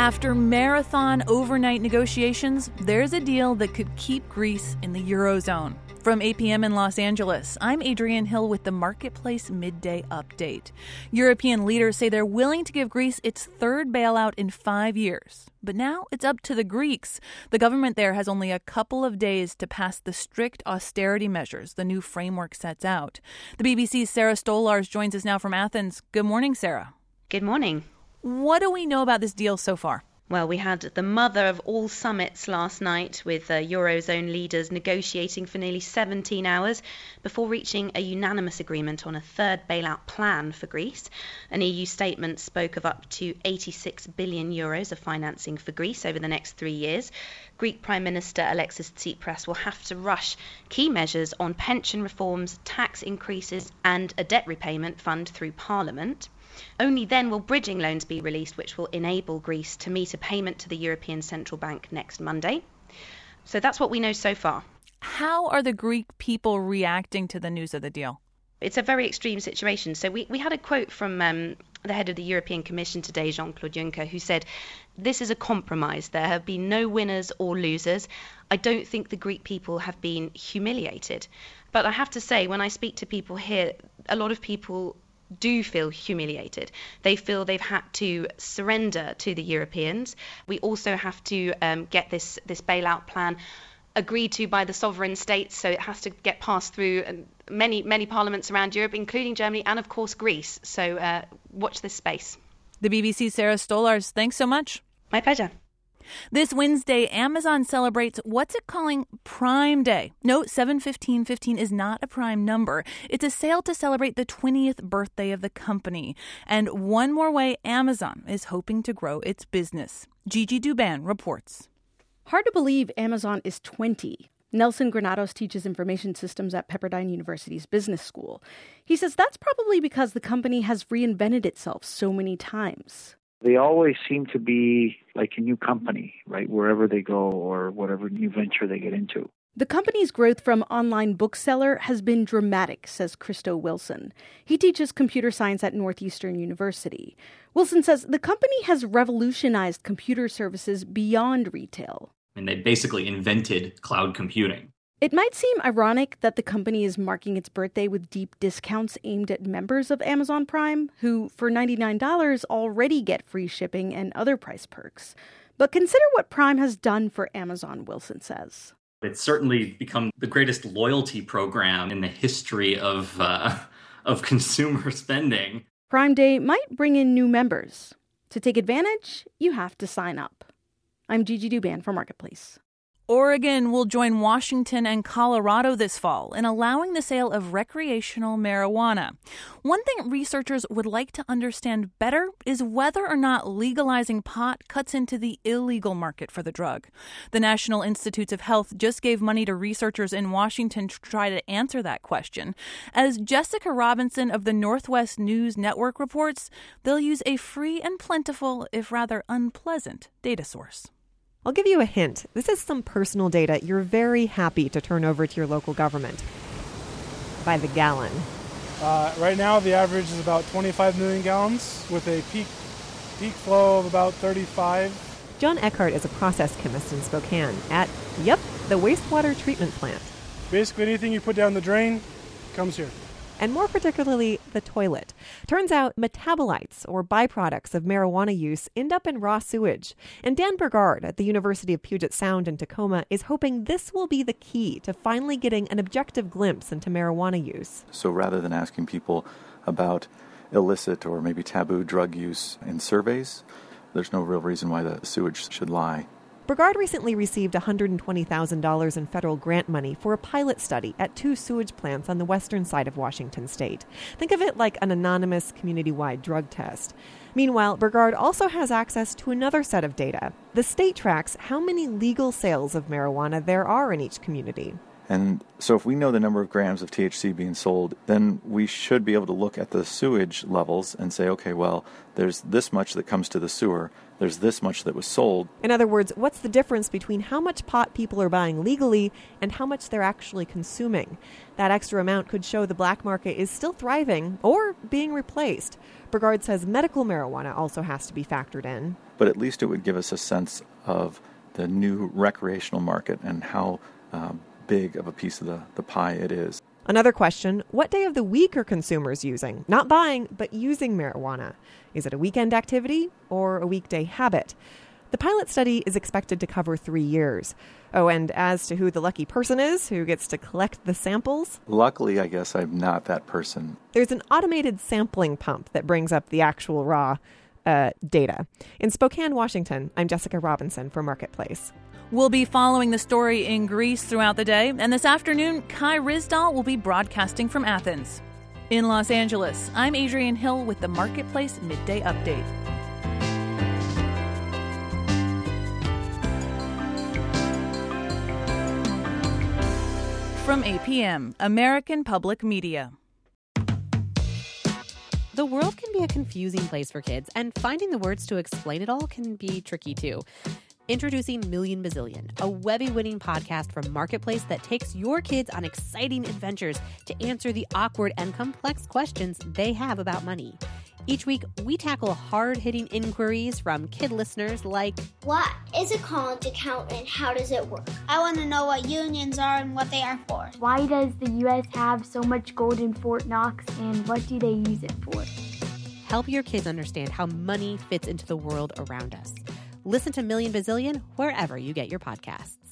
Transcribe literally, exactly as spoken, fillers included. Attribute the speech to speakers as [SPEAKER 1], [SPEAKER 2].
[SPEAKER 1] After marathon overnight negotiations, there's a deal that could keep Greece in the Eurozone. From eight p.m. in Los Angeles, I'm Adrienne Hill with the Marketplace Midday Update. European leaders say they're willing to give Greece its third bailout in five years. But now it's up to the Greeks. The government there has only a couple of days to pass the strict austerity measures the new framework sets out. The B B C's Sarah Stolars joins us now from Athens. Good morning, Sarah.
[SPEAKER 2] Good morning.
[SPEAKER 1] What do we know about this deal so far?
[SPEAKER 2] Well, we had the mother of all summits last night with uh, Eurozone leaders negotiating for nearly seventeen hours before reaching a unanimous agreement on a third bailout plan for Greece. An E U statement spoke of up to eighty-six billion euros of financing for Greece over the next three years. Greek Prime Minister Alexis Tsipras will have to rush key measures on pension reforms, tax increases and a debt repayment fund through Parliament. Only then will bridging loans be released, which will enable Greece to meet a payment to the European Central Bank next Monday. So that's what we know so far.
[SPEAKER 1] How are the Greek people reacting to the news of the deal?
[SPEAKER 2] It's a very extreme situation. So we, we had a quote from um, the head of the European Commission today, Jean-Claude Juncker, who said, "This is a compromise. There have been no winners or losers. I don't think the Greek people have been humiliated." But I have to say, when I speak to people here, a lot of people do feel humiliated. They feel they've had to surrender to the Europeans. We also have to um, get this, this bailout plan agreed to by the sovereign states, so it has to get passed through many, many parliaments around Europe, including Germany and, of course, Greece. So uh, watch this space.
[SPEAKER 1] The B B C's Sarah Stolars, thanks so much.
[SPEAKER 2] My pleasure.
[SPEAKER 1] This Wednesday, Amazon celebrates what's it calling Prime Day. Note seven fifteen fifteen is not a prime number. It's a sale to celebrate the twentieth birthday of the company. And one more way Amazon is hoping to grow its business. Gigi Douban reports.
[SPEAKER 3] Hard to believe Amazon is twenty. Nelson Granados teaches information systems at Pepperdine University's business school. He says that's probably because the company has reinvented itself so many times.
[SPEAKER 4] They always seem to be like a new company, right, wherever they go or whatever new venture they get into.
[SPEAKER 3] The company's growth from online bookseller has been dramatic, says Christo Wilson. He teaches computer science at Northeastern University. Wilson says the company has revolutionized computer services beyond retail.
[SPEAKER 5] And they basically invented cloud computing.
[SPEAKER 3] It might seem ironic that the company is marking its birthday with deep discounts aimed at members of Amazon Prime, who for ninety-nine dollars already get free shipping and other price perks. But consider what Prime has done for Amazon, Wilson says.
[SPEAKER 5] It's certainly become the greatest loyalty program in the history of uh, of consumer spending.
[SPEAKER 3] Prime Day might bring in new members. To take advantage, you have to sign up. I'm Gigi Douban for Marketplace.
[SPEAKER 1] Oregon will join Washington and Colorado this fall in allowing the sale of recreational marijuana. One thing researchers would like to understand better is whether or not legalizing pot cuts into the illegal market for the drug. The National Institutes of Health just gave money to researchers in Washington to try to answer that question. As Jessica Robinson of the Northwest News Network reports, they'll use a free and plentiful, if rather unpleasant, data source.
[SPEAKER 6] I'll give you a hint. This is some personal data you're very happy to turn over to your local government. By the gallon.
[SPEAKER 7] Uh, right now, the average is about twenty-five million gallons with a peak peak flow of about thirty-five.
[SPEAKER 6] John Eckhart is a process chemist in Spokane at, yep, the wastewater treatment plant.
[SPEAKER 7] Basically, anything you put down the drain comes here.
[SPEAKER 6] And more particularly, the toilet. Turns out metabolites, or byproducts of marijuana use, end up in raw sewage. And Dan Burgard at the University of Puget Sound in Tacoma is hoping this will be the key to finally getting an objective glimpse into marijuana use.
[SPEAKER 8] So rather than asking people about illicit or maybe taboo drug use in surveys, there's no real reason why the sewage should lie.
[SPEAKER 6] Burgard recently received one hundred twenty thousand dollars in federal grant money for a pilot study at two sewage plants on the western side of Washington state. Think of it like an anonymous community-wide drug test. Meanwhile, Burgard also has access to another set of data. The state tracks how many legal sales of marijuana there are in each community.
[SPEAKER 8] And so if we know the number of grams of T H C being sold, then we should be able to look at the sewage levels and say, okay, well, there's this much that comes to the sewer, there's this much that was sold.
[SPEAKER 6] In other words, what's the difference between how much pot people are buying legally and how much they're actually consuming? That extra amount could show the black market is still thriving or being replaced. Burgard says medical marijuana also has to be factored in.
[SPEAKER 8] But at least it would give us a sense of the new recreational market and how um, big of a piece of the, the pie it is.
[SPEAKER 6] Another question, what day of the week are consumers using? Not buying, but using marijuana. Is it a weekend activity or a weekday habit? The pilot study is expected to cover three years. Oh, and as to who the lucky person is who gets to collect the samples?
[SPEAKER 8] Luckily, I guess I'm not that person.
[SPEAKER 6] There's an automated sampling pump that brings up the actual raw uh, data. In Spokane, Washington, I'm Jessica Robinson for Marketplace.
[SPEAKER 1] We'll be following the story in Greece throughout the day, and this afternoon, Kai Rizdal will be broadcasting from Athens. In Los Angeles, I'm Adrienne Hill with the Marketplace Midday Update. From A P M, American Public Media.
[SPEAKER 9] The world can be a confusing place for kids, and finding the words to explain it all can be tricky too. Introducing Million Bazillion, a Webby-winning podcast from Marketplace that takes your kids on exciting adventures to answer the awkward and complex questions they have about money. Each week, we tackle hard-hitting inquiries from kid listeners like,
[SPEAKER 10] what is a college account and how does it work?
[SPEAKER 11] I want to know what unions are and what they are for.
[SPEAKER 12] Why does the U S have so much gold in Fort Knox and what do they use it for?
[SPEAKER 9] Help your kids understand how money fits into the world around us. Listen to Million Bazillion wherever you get your podcasts.